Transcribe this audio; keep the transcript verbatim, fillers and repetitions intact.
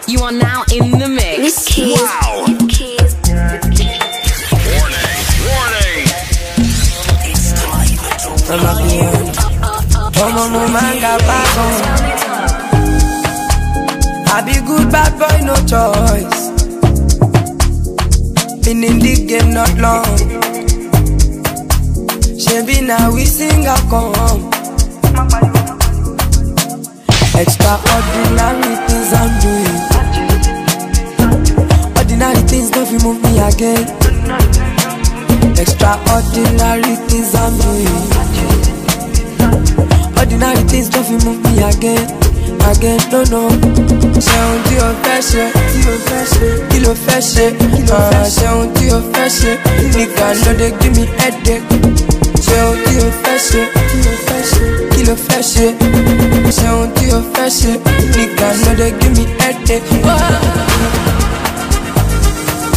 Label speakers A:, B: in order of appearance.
A: You are now in the mix.
B: Wow. Warning. Warning. It's time.
C: I'm not the one. Come on, no man got back on. I be good bad boy, no choice. Been in the game not long. She be now we sing a come. Extraordinary things I'm doing. Ordinary things don't feel move me again. Extraordinary things I'm doing. Ordinary things don't feel move me again. Again, no, no. Ṣé ohun tí o fẹ́ ṣe, tí o fẹ́ ṣe, kí ló fẹ́ ṣe, kí ló fẹ́ ṣe, ohun tí o fẹ́ ṣe, nigga no dey give me headache. Ṣé ohun tí o fẹ́ ṣe, tí o fẹ́ ṣe, kí ló fẹ́ ṣe, ṣé ohun tí o fẹ́ ṣe, nigga no dey give me headache.